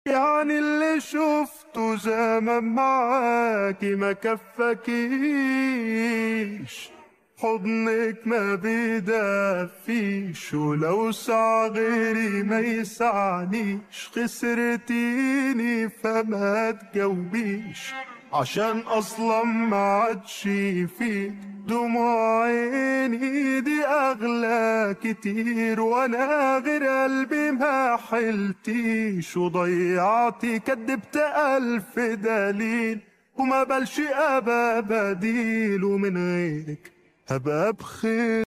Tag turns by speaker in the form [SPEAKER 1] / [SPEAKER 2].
[SPEAKER 1] يعني اللي شفته زمان معاكي ما كفكيش، حضنك ما بيدفيش، ولو سعى غيري ما يسعنيش، خسرتيني فما تجاوبيش، عشان اصلا ما عادش فيك دموع عيني دي اغلى كتير، وانا غير قلبي ما حلتيش، وضيعتي كدبت الف دليل، وما بلش ابقى بديل، ومن غيرك هبقى بخير.